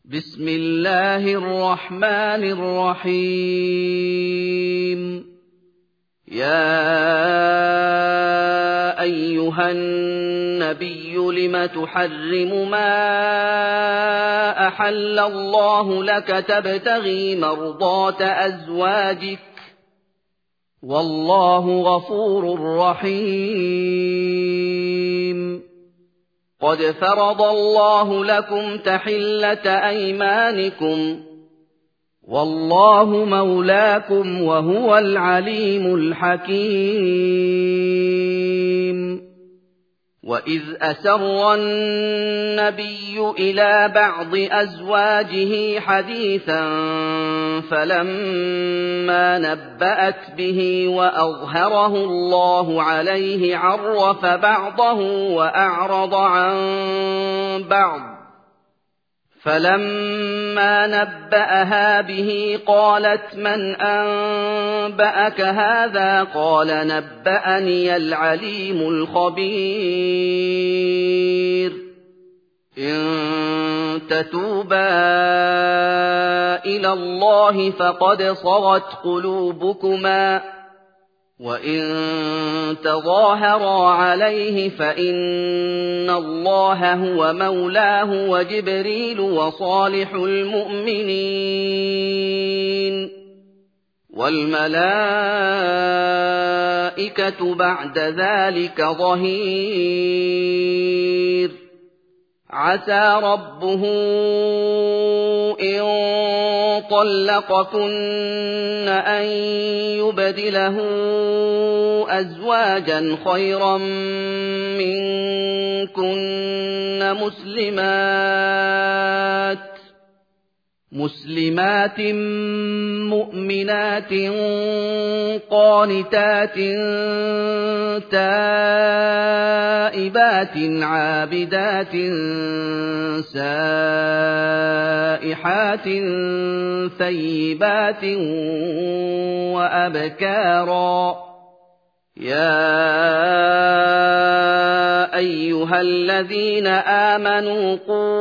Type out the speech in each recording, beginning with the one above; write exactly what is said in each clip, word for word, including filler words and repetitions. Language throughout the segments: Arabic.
بسم الله الرحمن الرحيم يا أيها النبي لم تحرم ما أحل الله لك تبتغي مرضات أزواجك والله غفور رحيم قد فرض الله لكم تحلة أيمانكم والله مولاكم وهو العليم الحكيم وإذ أسر النبي إلى بعض أزواجه حديثا فلما نبأت به وأظهره الله عليه عرف بعضه وأعرض عن بعض فلما نبأها به قالت من أنبأك هذا قال نبأني العليم الخبير إن تتوبا إلى الله فقد صغت قلوبكما وإن تظاهرا عليه فإن الله هو مولاه وجبريل وصالح المؤمنين والملائكة بعد ذلك ظهير عسى ربه إن طلقكن أن يبدله أزواجا خيرا منكن مسلمات مسلمات مؤمنات قانتات تائبات عابدات سائحات ثيبات وأبكارا يا أيها الذين آمنوا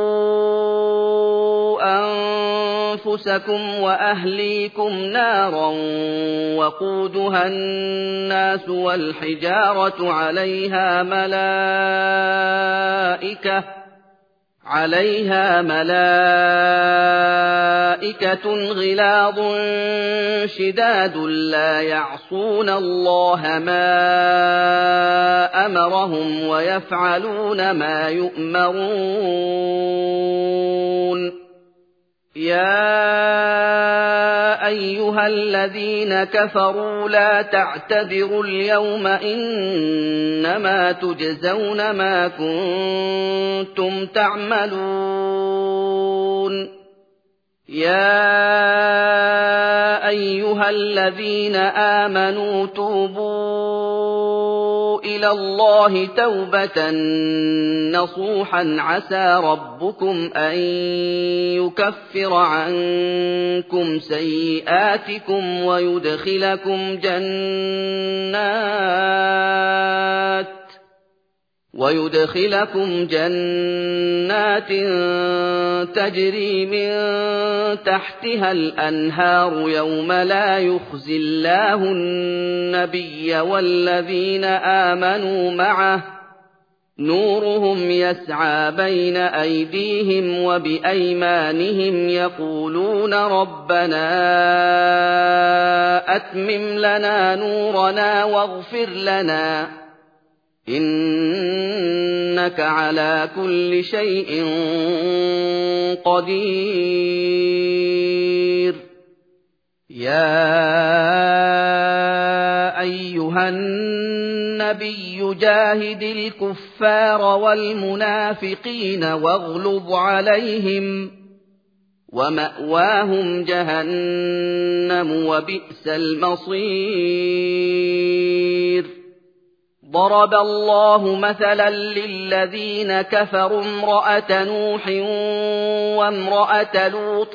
قوا أنفسكم وأهليكم نارا وقودها الناس والحجارة عليها ملائكة عليها ملائكة غلاظ شداد لا يعصون الله ما أمرهم ويفعلون ما يؤمرون يا أيها الذين كفروا لا تعتذروا اليوم إنما تجزون ما كنتم تعملون يا أيها الذين آمنوا توبوا إلى الله توبة نصوحا عسى ربكم أن يكفر عنكم سيئاتكم ويدخلكم جنات ويدخلكم جنات تجري من تحتها الأنهار يوم لا يخزي الله النبي والذين آمنوا معه نورهم يسعى بين أيديهم وبأيمانهم يقولون ربنا أتمم لنا نورنا واغفر لنا إنك على كل شيء قدير يا أيها النبي جاهد الكفار والمنافقين واغلظ عليهم ومأواهم جهنم وبئس المصير ضرب الله مثلا للذين كفروا امرأة نوح وامرأة لوط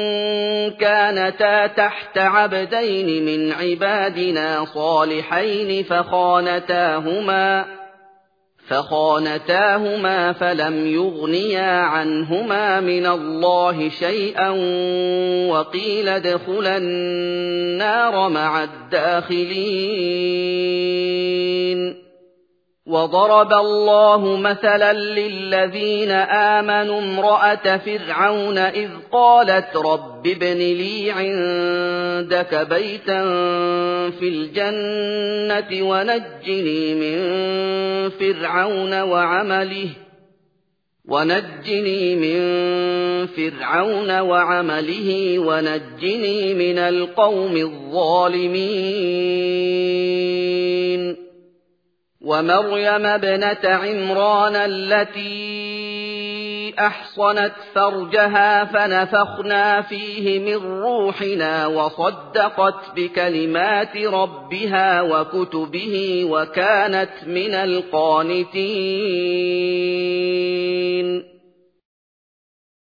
كانتا تحت عبدين من عبادنا صالحين فخانتاهما فخانتاهما فلم يغنيا عنهما من الله شيئا وقيل ادخلا النار مع الداخلين. وضرب الله مثلا للذين آمنوا امرأة فرعون إذ قالت رب ابن لي عندك بيتا في الجنة ونجني من فرعون وعمله ونجني من فرعون وعمله ونجني من القوم الظالمين. ومريم ابنة عمران التي أحصنت فرجها فنفخنا فيه من روحنا وصدقت بكلمات ربها وكتبه وكانت من القانتين.